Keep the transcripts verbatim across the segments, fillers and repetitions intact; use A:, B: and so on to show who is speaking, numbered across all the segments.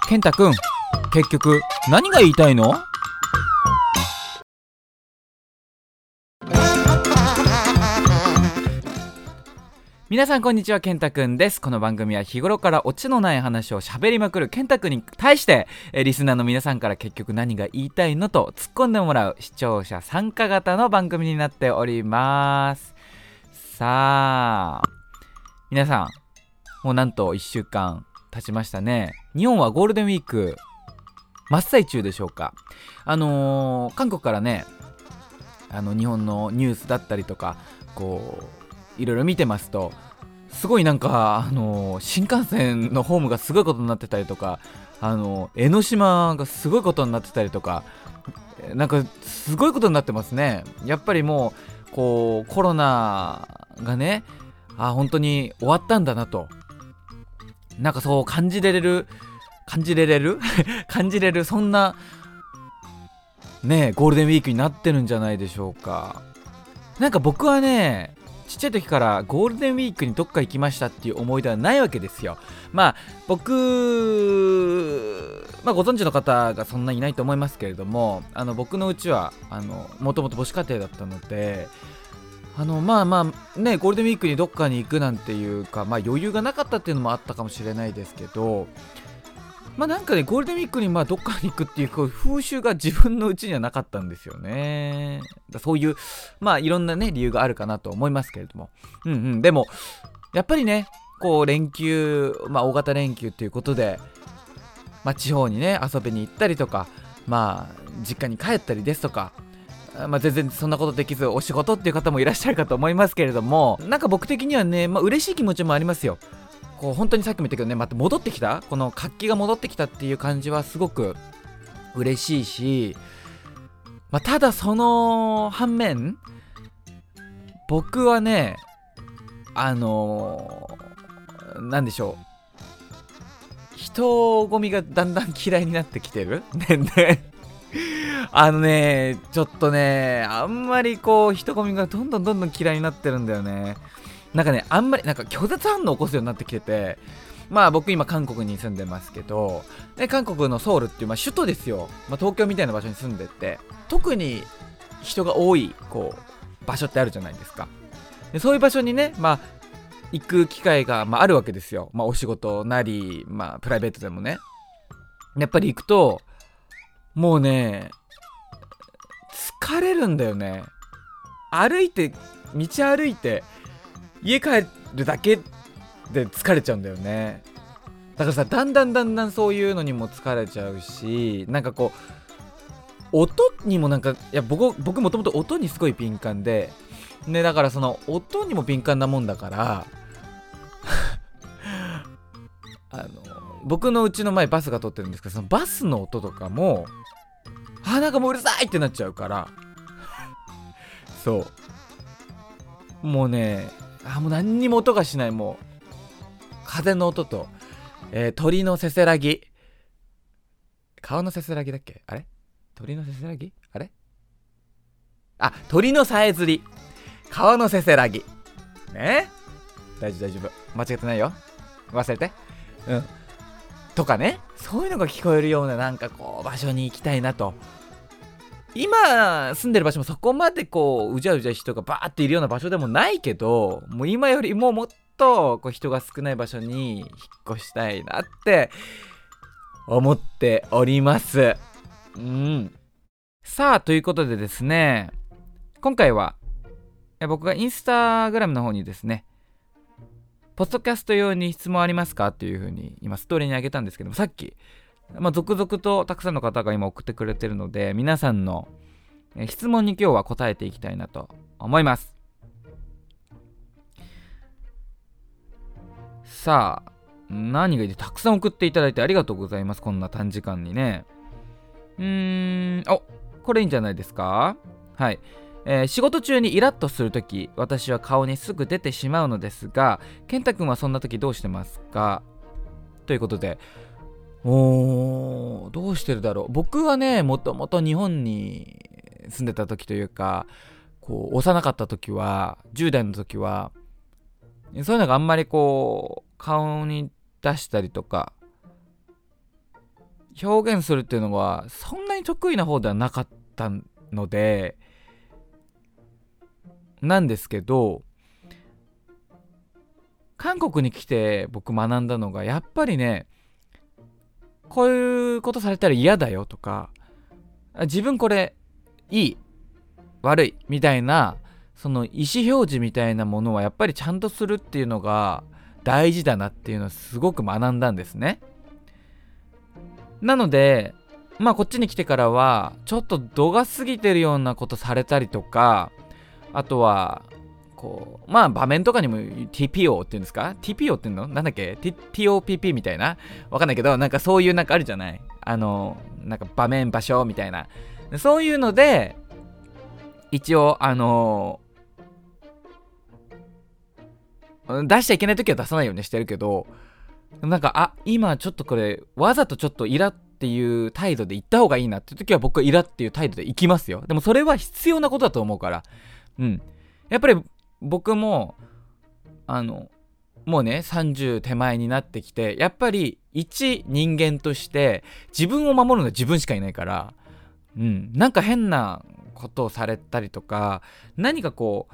A: 健太くん、結局何が言いたいの？皆さんこんにちは、健太くんです。この番組は日頃からオチのない話を喋りまくる健太くんに対してえリスナーの皆さんから結局何が言いたいのと突っ込んでもらう視聴者参加型の番組になっております。さあ皆さん、もうなんといっしゅうかん経ちましたね。日本はゴールデンウィーク真っ最中でしょうか。あのー、韓国からね、あの日本のニュースだったりとかこういろいろ見てますと、すごいなんか、あのー、新幹線のホームがすごいことになってたりとか、あのー、江ノ島がすごいことになってたりとか、なんかすごいことになってますね。やっぱりもうこうコロナがね、あ本当に終わったんだなと、なんかそう感じれる感じれれる感じれる、そんなねゴールデンウィークになってるんじゃないでしょうか。なんか僕はね、ちっちゃい時からゴールデンウィークにどっか行きましたっていう思い出はないわけですよ。まあ僕、まあご存知の方がそんなにいないと思いますけれども、あの僕のうちはあのもともと母子家庭だったので、あのまあまあねゴールデンウィークにどっかに行くなんていうか、まあ余裕がなかったっていうのもあったかもしれないですけど、まあなんかねゴールデンウィークにまあどっかに行くっていう風習が自分のうちにはなかったんですよね。だそういうまあいろんなね理由があるかなと思いますけれども、うんうんでもやっぱりねこう連休、まあ大型連休ということで、まあ地方にね遊びに行ったりとか、まあ実家に帰ったりですとか、まあ、全然そんなことできずお仕事っていう方もいらっしゃるかと思いますけれども、なんか僕的にはね、まあ嬉しい気持ちもありますよ。こう本当にさっきも言ったけどね、また戻ってきた、この活気が戻ってきたっていう感じはすごく嬉しいし、まあ、ただその反面、僕はねあのー、なんでしょう、人混みがだんだん嫌いになってきてるねねあのねちょっとねあんまりこう人混みがどんどんどんどん嫌いになってるんだよね。なんかねあんまりなんか拒絶反応を起こすようになってきてて、まあ僕今韓国に住んでますけど、で韓国のソウルっていう、まあ、首都ですよ、まあ、東京みたいな場所に住んでて、特に人が多いこう場所ってあるじゃないですか。でそういう場所にね、まあ行く機会が、まあ、あるわけですよ。まあお仕事なり、まあプライベートでもね。やっぱり行くともうね疲れるんだよね。歩いて道歩いて家帰るだけで疲れちゃうんだよね。だからさ、だんだんだんだんそういうのにも疲れちゃうし、なんかこう音にもなんか、いや僕僕もともと音にすごい敏感でね、だからその音にも敏感なもんだからあの僕のうちの前バスが通ってるんですけど、そのバスの音とかもあなんかもううるさいってなっちゃうから、そうもうねあもう何にも音がしない、もう風の音と、えー、鳥のせせらぎ、川のせせらぎだっけ、あれ鳥のせせらぎ、あれあ鳥のさえずり、川のせせらぎね、大丈夫大丈夫、間違ってないよ、忘れて、うんとかね、そういうのが聞こえるようななんかこう場所に行きたいなと。今住んでる場所もそこまでこううじゃうじゃ人がバーっているような場所でもないけど、もう今よりももっとこう人が少ない場所に引っ越したいなって思っております。うん。さあということでですね、今回は僕がインスタグラムの方にですね、ポッドキャスト用に質問ありますかっていう風に今ストーリーにあげたんですけども、さっきまあ、続々とたくさんの方が今送ってくれてるので、皆さんの質問に今日は答えていきたいなと思います。さあ何がいいで、たくさん送っていただいてありがとうございます。こんな短時間にね。うーんおこれいいんじゃないですか。はい、えー、仕事中にイラッとするとき、私は顔にすぐ出てしまうのですが、健太くんはそんなときどうしてますか、ということで、おーどうしてるだろう。僕はねもともと日本に住んでた時というか、こう幼かった時は、じゅう代の時はそういうのがあんまりこう顔に出したりとか表現するっていうのはそんなに得意な方ではなかったのでなんですけど、韓国に来て僕学んだのがやっぱりね、こういうことされたら嫌だよとか、自分これいい悪いみたいなその意思表示みたいなものはやっぱりちゃんとするっていうのが大事だなっていうのをすごく学んだんですね。なのでまあこっちに来てからはちょっと度が過ぎてるようなことされたりとか、あとはこうまあ場面とかにも ティーピーオー っていうんですか、 ティーピーオー っていうのなんだっけ、 ティーオーピーピー みたいな、わかんないけど、なんかそういうなんかあるじゃない、あのなんか場面場所みたいな、そういうので一応あの出しちゃいけないときは出さないようにしてるけど、なんかあ今ちょっとこれわざとちょっとイラっていう態度で言った方がいいなっていうときは僕はイラっていう態度で行きますよ。でもそれは必要なことだと思うから、うんやっぱり僕もあのもうねさんじゅう手前になってきて、やっぱり一人間として自分を守るのは自分しかいないから、うんなんか変なことをされたりとか、何かこう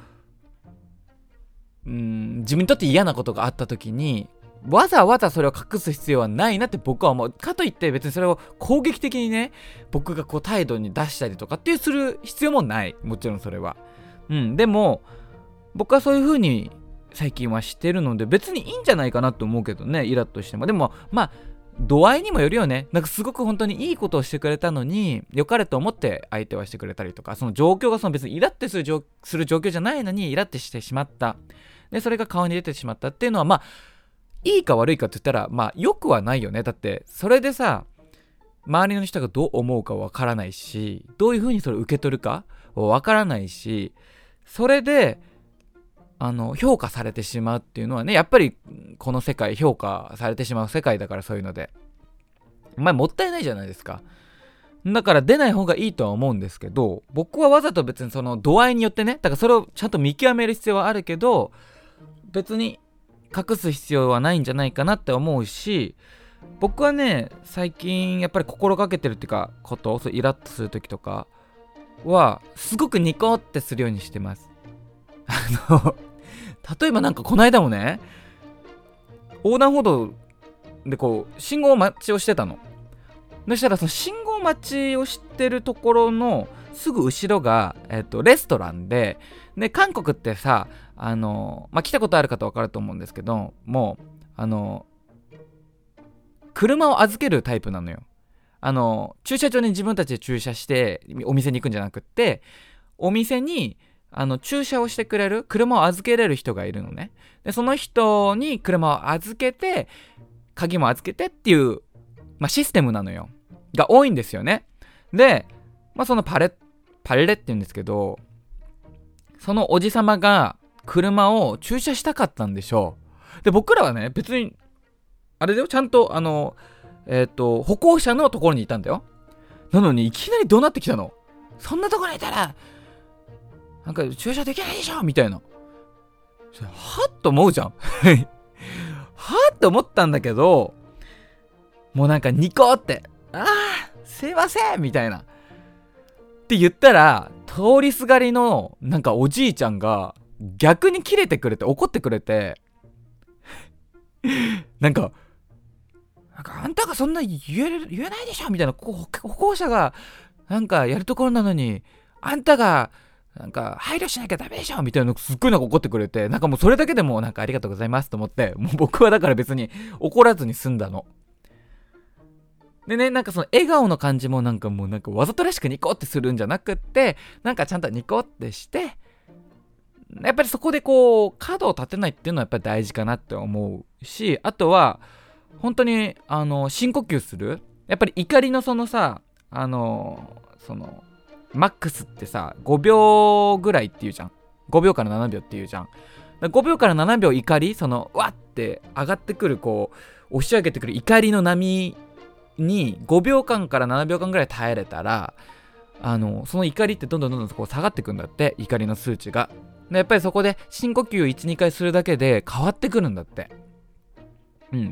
A: うん自分にとって嫌なことがあった時にわざわざそれを隠す必要はないなって僕は思う。かといって別にそれを攻撃的にね僕がこう態度に出したりとかっていうする必要もない。もちろんそれはうんでも僕はそういう風に最近はしてるので別にいいんじゃないかなと思うけどね、イラッとしても。でもまあ度合いにもよるよね。なんかすごく本当にいいことをしてくれたのに良かれと思って相手はしてくれたりとか、その状況がその別にイラッとする状する状況じゃないのにイラッとしてしまったでそれが顔に出てしまったっていうのはまあいいか悪いかって言ったらまあ良くはないよね。だってそれでさ周りの人がどう思うかわからないし、どういう風にそれを受け取るかわからないし、それであの評価されてしまうっていうのはね、やっぱりこの世界評価されてしまう世界だから、そういうのでまあもったいないじゃないですか。だから出ない方がいいとは思うんですけど、僕はわざと別にその度合いによってね、だからそれをちゃんと見極める必要はあるけど別に隠す必要はないんじゃないかなって思うし、僕はね最近やっぱり心がけてるっていうかことそうイラッとする時とかはすごくニコってするようにしてます。あの例えばなんかこの間もね横断歩道でこう信号待ちをしてたの。そしたらその信号待ちをしてるところのすぐ後ろが、えっと、レストランで、で韓国ってさあのまあ来たことある方分かると思うんですけど、もうあの車を預けるタイプなのよ。あの駐車場に自分たちで駐車してお店に行くんじゃなくって、お店にあの駐車をしてくれる車を預けれる人がいるのね。でその人に車を預けて鍵も預けてっていう、まあ、システムなのよが多いんですよね。で、まあ、そのパレパレレって言うんですけど、そのおじさまが車を駐車したかったんでしょう。で僕らはね別にあれだよ、ちゃんとあのえっと歩行者のところにいたんだよ。なのにいきなり怒鳴ってきたの。そんなところにいたらなんか駐車できないでしょみたいな。はっと思うじゃんはっと思ったんだけど、もうなんかニコってあーすいませんみたいなって言ったら、通りすがりのなんかおじいちゃんが逆にキレてくれて怒ってくれてなんかなんかあんたがそんな言える言えないでしょみたいな、ここ歩行者がなんかやるところなのにあんたがなんか配慮しなきゃダメでしょみたいなのすっごいなんか怒ってくれて、なんかもうそれだけでもなんかありがとうございますと思って、もう僕はだから別に怒らずに済んだの。でね、なんかその笑顔の感じもなんかもうなんかわざとらしくニコってするんじゃなくって、なんかちゃんとニコってしてやっぱりそこでこう角を立てないっていうのはやっぱり大事かなって思うし、あとは本当にあの深呼吸する。やっぱり怒りのそのさあのそのマックスってさごびょうぐらいっていうじゃん。ごびょうからななびょうっていうじゃん。ごびょうからななびょう怒り、そのわって上がってくるこう押し上げてくる怒りの波にごびょうかんからななびょうかんぐらい耐えれたら、あのその怒りってどんどんどんどんこう下がってくんだって、怒りの数値が。でやっぱりそこで深呼吸をいち、にかいするだけで変わってくるんだって。うん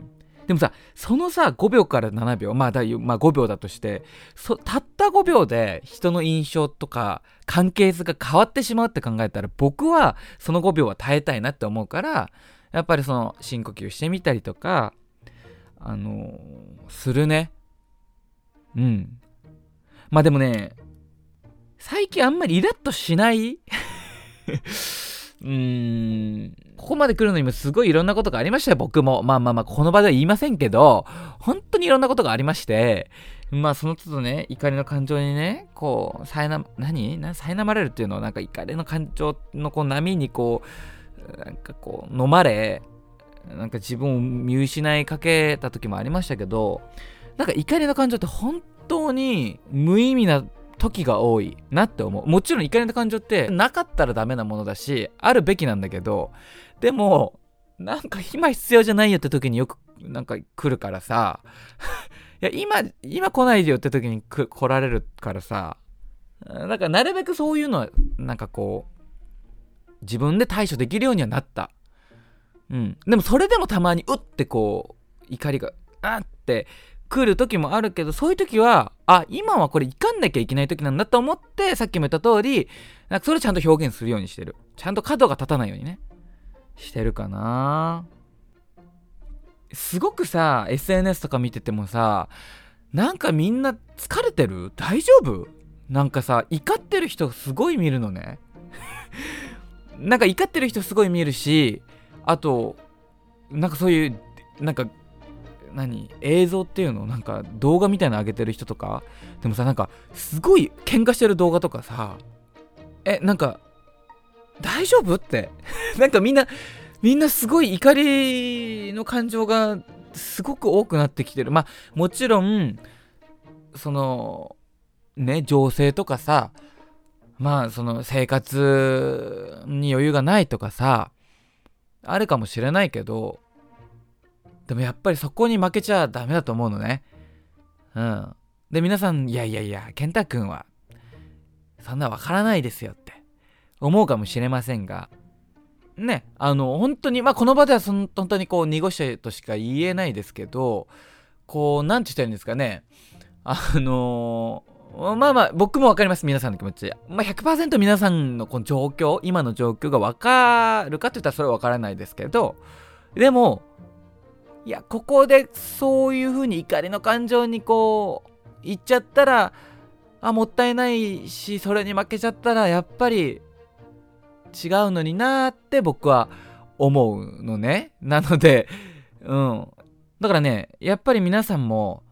A: でもさ、そのさごびょうからななびょう、まあだ、まあ、ごびょうだとして、そたったごびょうで人の印象とか関係図が変わってしまうって考えたら、僕はそのごびょうは耐えたいなって思うから、やっぱりその深呼吸してみたりとかあのー、するね。うん。まあでもね、最近あんまりイラッとしないうーん、ここまで来るのにもすごいいろんなことがありましたよ、僕も。まあまあまあ、この場では言いませんけど、本当にいろんなことがありまして、まあその都度ね、怒りの感情にね、こう、さえな、何な、さえなまれるっていうのは、なんか怒りの感情のこう波にこう、なんかこう、飲まれ、なんか自分を見失いかけた時もありましたけど、なんか怒りの感情って本当に無意味な時が多いなって思う。もちろん怒りの感情ってなかったらダメなものだし、あるべきなんだけど、でもなんか今必要じゃないよって時によくなんか来るからさいや今今来ないでよって時に来られるからさ、だからなるべくそういうのはなんかこう自分で対処できるようにはなった。うん。でもそれでもたまにうってこう怒りがあって来る時もあるけど、そういう時は、あ、今はこれ怒んなきゃいけない時なんだと思って、さっきも言った通り、なんかそれちゃんと表現するようにしてる。ちゃんと角が立たないようにね、してるかな。すごくさ、エスエヌエス とか見ててもさ、なんかみんな疲れてる？大丈夫？なんかさ、怒ってる人すごい見るのね。なんか怒ってる人すごい見るし、あと、なんかそういう、なんか、何映像っていうのなんか動画みたいなの上げてる人とかでもさ、なんかすごい喧嘩してる動画とかさ、えなんか大丈夫ってなんかみんなみんなすごい怒りの感情がすごく多くなってきてる。まあもちろんそのね情勢とかさ、まあその生活に余裕がないとかさあるかもしれないけど、でもやっぱりそこに負けちゃダメだと思うのね。うん。で、皆さん、いやいやいや、健太くんは、そんなわからないですよって思うかもしれませんが、ね、あの、本当に、まあ、この場ではその、本当にこう、濁したとしか言えないですけど、こう、なんて言ったらいいんですかね。あのー、まあまあ、僕もわかります、皆さんの気持ち。まあ、ひゃくパーセント 皆さんのこの状況、今の状況がわかるかって言ったらそれはわからないですけど、でも、いやここでそういう風に怒りの感情にこう言っちゃったら、あもったいないし、それに負けちゃったらやっぱり違うのになーって僕は思うのね。なのでうんだからね、やっぱり皆さんも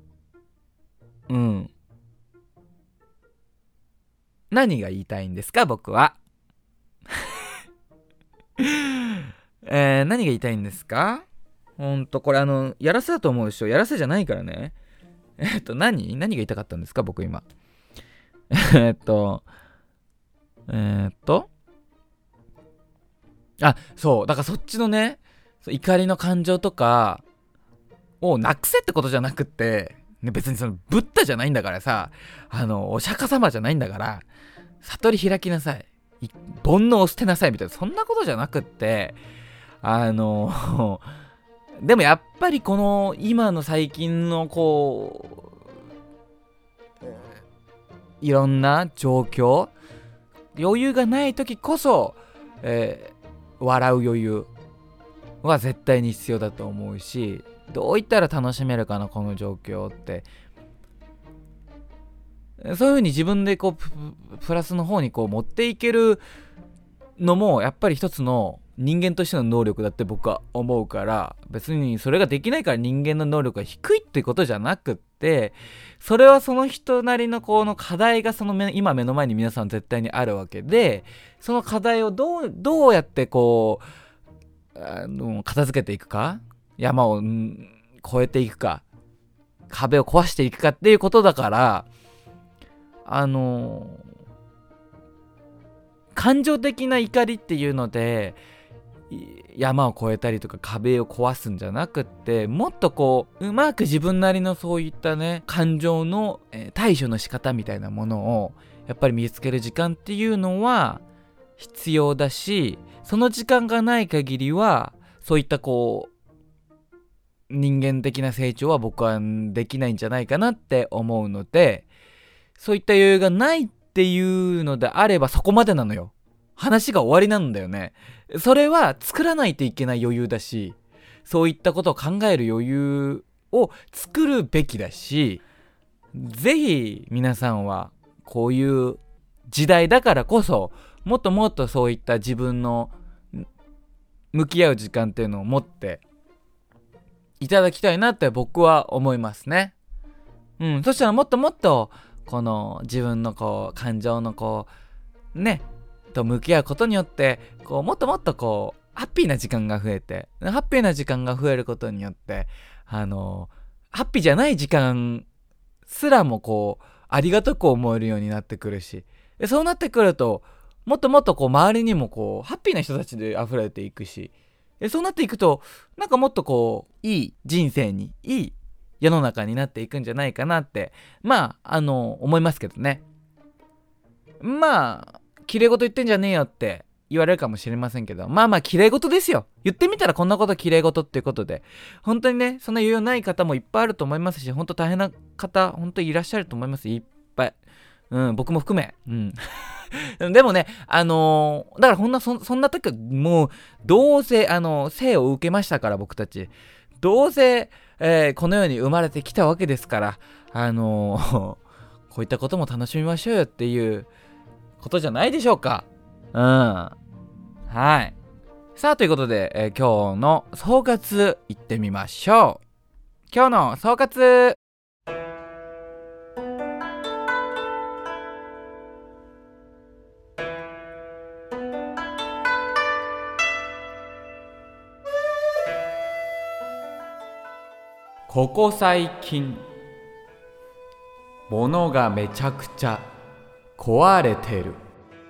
A: うん何が言いたいんですか僕はえー、何が言いたいんですか。ほんとこれあのやらせだと思うでしょ。やらせじゃないからね。えっと何何が言いたかったんですか僕今。えっとえー、っとあそうだからそっちのね怒りの感情とかをなくせってことじゃなくって、ね、別にそのブッダじゃないんだからさ、あのお釈迦様じゃないんだから悟り開きなさい、煩悩を捨てなさいみたいな、そんなことじゃなくって、あのでもやっぱりこの今の最近のこういろんな状況、余裕がない時こそ、えー、笑う余裕は絶対に必要だと思うし、どう言ったら楽しめるかなこの状況って、そういう風に自分でこう プ, プラスの方にこう持っていけるのもやっぱり一つの人間としての能力だって僕は思うから、別にそれができないから人間の能力が低いってことじゃなくって、それはその人なりのこの課題がその目今目の前に皆さん絶対にあるわけで、その課題をどうどうやってこうあの片付けていくか、山を、うん、越えていくか、壁を壊していくかっていうことだから、あの感情的な怒りっていうので山を越えたりとか壁を壊すんじゃなくって、もっとこううまく自分なりのそういったね感情の、えー、対処の仕方みたいなものをやっぱり見つける時間っていうのは必要だし、その時間がない限りはそういったこ人間的な成長は僕はできないんじゃないかなって思うので、そういった余裕がないっていうのであればそこまでなのよ。話が終わりなんだよね。それは作らないといけない余裕だし、そういったことを考える余裕を作るべきだし、ぜひ皆さんはこういう時代だからこそ、もっともっとそういった自分の向き合う時間っていうのを持っていただきたいなって僕は思いますね。うん、そしたらもっともっとこの自分のこう感情のこうねと向き合うことによって、こうもっともっとこうハッピーな時間が増えて、ハッピーな時間が増えることによって、あのハッピーじゃない時間すらもこうありがたく思えるようになってくるし、でそうなってくるともっともっとこう周りにもこうハッピーな人たちで溢れていくし、でそうなっていくとなんかもっとこういい人生に、いい世の中になっていくんじゃないかなって、まああの思いますけどね。まあ綺麗事言ってんじゃねえよって言われるかもしれませんけど、まあまあ綺麗事ですよ。言ってみたらこんなこと綺麗事っていうことで、本当にねそんな余裕ない方もいっぱいあると思いますし、本当大変な方本当にいらっしゃると思います。いっぱい、うん、僕も含め、うんでもね、あのー、だからほんな そ, そんな時はもうどうせあの生を受けましたから、僕たちどうせ、えー、この世に生まれてきたわけですから、あのー、こういったことも楽しみましょうよっていうことじゃないでしょうか。うん、はい。さあということで、えー、今日の総括いってみましょう。今日の総括、ここ最近物がめちゃくちゃ壊れてる。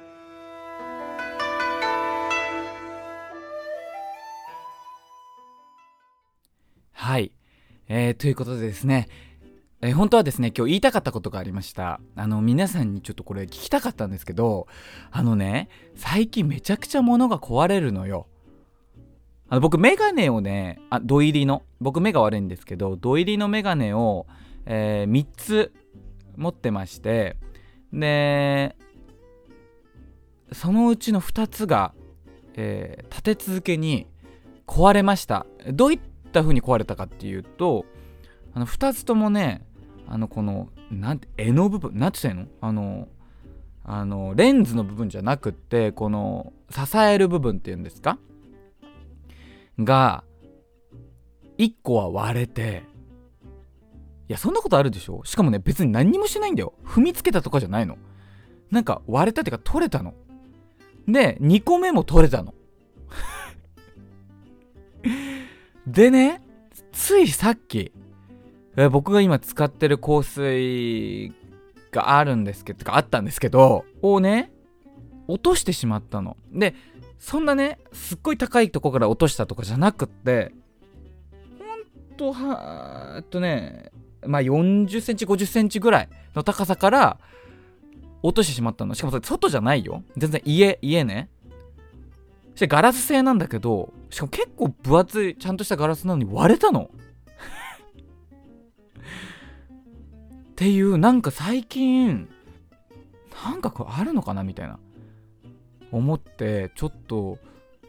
A: はい、えー、ということでですね、えー、本当はですね今日言いたかったことがありました。あの皆さんにちょっとこれ聞きたかったんですけど、あのね最近めちゃくちゃ物が壊れるのよ。あの僕メガネをね、あ土入りの、僕目が悪いんですけど土入りのメガネを、えー、みっつ持ってまして、でそのうちのふたつが、えー、立て続けに壊れました。どういった風に壊れたかっていうと、あのふたつともね、あのこのなんて柄の部分、なんて言ったらいいの、あのあのレンズの部分じゃなくって、この支える部分っていうんですかがいっこは割れて、いやそんなことあるでしょ。しかもね別に何にもしてないんだよ。踏みつけたとかじゃないの。なんか割れたっていうか取れたので、にこめも取れたのでね、ついさっきえ僕が今使ってる香水があるんですけど、かあったんですけどをね落としてしまったので、そんなねすっごい高いとこから落としたとかじゃなくって、ほんとはえっとねまあよんじゅっセンチごじゅっセンチぐらいの高さから落としてしまったの。しかもそれ外じゃないよ、全然家家ね。そしてガラス製なんだけど、しかも結構分厚いちゃんとしたガラスなのに割れたのっていう、なんか最近なんかこれあるのかなみたいな思って、ちょっと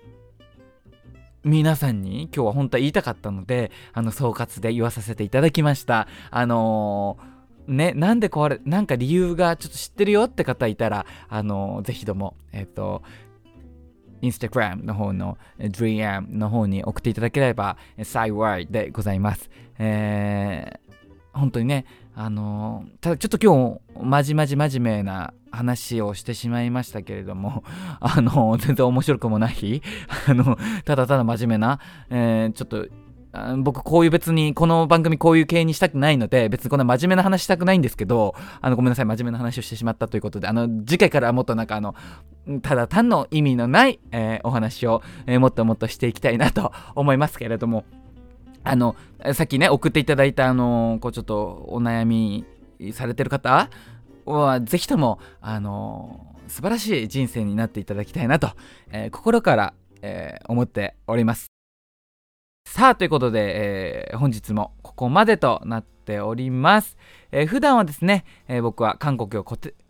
A: 皆さんに今日は本当は言いたかったので、あの総括で言わさせていただきました。あのー、ね、なんで壊れ、なんか理由がちょっと知ってるよって方いたら、あのー、ぜひともえっとインスタグラムの方の ディーエム の方に送っていただければ幸いでございます。えー、本当にね、あのー、ただちょっと今日まじまじ真面目な話をしてしまいましたけれども、あのー、全然面白くもないあのただただ真面目な、えー、ちょっと僕こういう別にこの番組こういう系にしたくないので別にこんな真面目な話したくないんですけど、あのごめんなさい真面目な話をしてしまったということで、あの次回からはもっとなんかあのただ単の意味のない、えー、お話を、えー、もっともっとしていきたいなと思いますけれども、あのさっきね送っていただいたあのこうちょっとお悩みされてる方はぜひともあの素晴らしい人生になっていただきたいなと、えー、心から、えー、思っております。 さあということで、えー、本日もここまでとなっております。えー、普段はですね、えー、僕は韓国をこて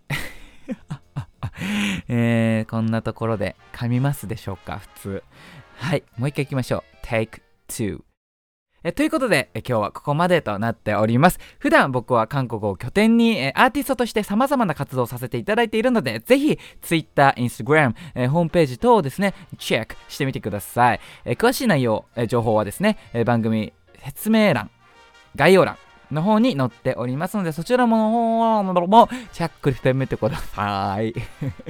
A: えー、こんなところで噛みますでしょうか普通。はい、もう一回いきましょう。 Take two。えということでえ今日はここまでとなっております。普段僕は韓国を拠点にえアーティストとして様々な活動をさせていただいているので、ぜひ Twitter、Instagram、えホームページ等をですねチェックしてみてください。え詳しい内容、え情報はですねえ番組説明欄、概要欄の方に載っておりますので、そちらももチェックしてみてください。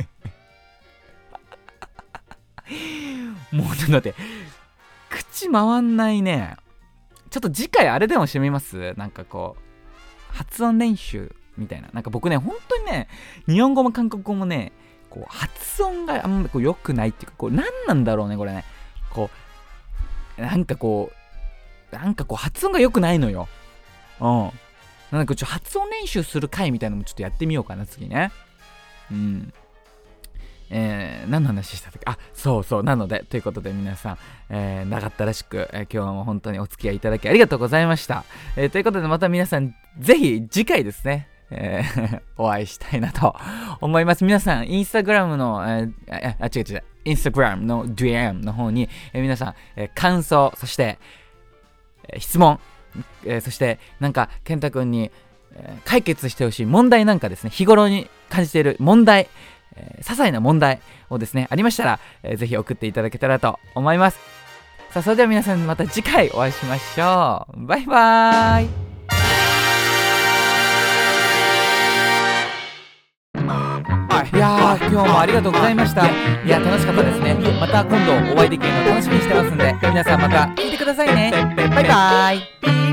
A: もうちょっと待って、口回んないね。ちょっと次回あれでもしてみます？なんかこう発音練習みたいな。なんか僕ね本当にね日本語も韓国語もねこう発音があんまこう良くないっていうか、こう何なんだろうねこれね。こうなんかこうなんかこう発音が良くないのよ。うん。なんかちょっと発音練習する回みたいなのもちょっとやってみようかな次ね。うん。えー、何の話した時、あ、そうそう、なのでということで皆さん、えー、長ったらしく、えー、今日も本当にお付き合いいただきありがとうございました。えー、ということでまた皆さんぜひ次回ですね、えー、お会いしたいなと思います。皆さんインスタグラムの、えー、あ、違う違う、インスタグラムの ディーエム の方に、えー、皆さん、えー、感想、そして、えー、質問、えー、そしてなんか健太くんに、えー、解決してほしい問題なんかですね、日頃に感じている問題、えー、些細な問題をですねありましたら、えー、ぜひ送っていただけたらと思います。さあそれでは皆さんまた次回お会いしましょう。バイバーイ。いやー今日もありがとうございました。いや楽しかったですね。また今度お会いできるの楽しみにしてますんで、皆さんまた聞いてくださいね。バイバーイ。